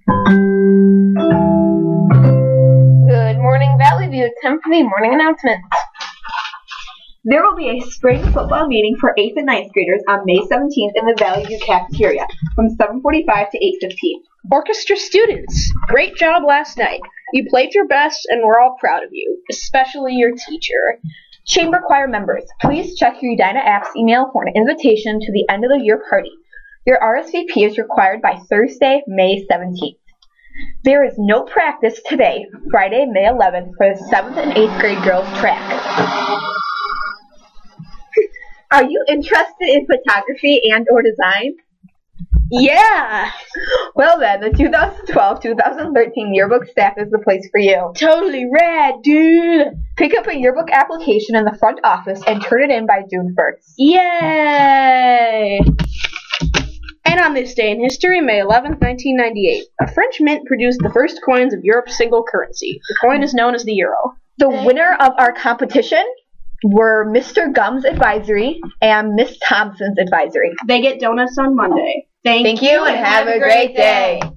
Good morning, Valley View. Time for the morning announcements. There will be a spring football meeting for 8th and 9th graders on May 17th in the Valley View cafeteria from 7:45 to 8:15. Orchestra students, great job last night. You played your best and we're all proud of you, especially your teacher. Chamber choir members, please check your Edina Apps email for an invitation to the end of the year party. Your RSVP is required by Thursday, May 17th. There is no practice today, Friday, May 11th, for the 7th and 8th grade girls track. Are you interested in photography and/or design? Yeah! Well then, the 2012-2013 yearbook staff is the place for you. Totally rad, dude! Pick up a yearbook application in the front office and turn it in by June 1st. Yay! And on this day in history, May 11th, 1998, a French mint produced the first coins of Europe's single currency. The coin is known as the euro. The winner of our competition were Mr. Gum's Advisory and Miss Thompson's Advisory. They get donuts on Monday. Thank you and have a great day.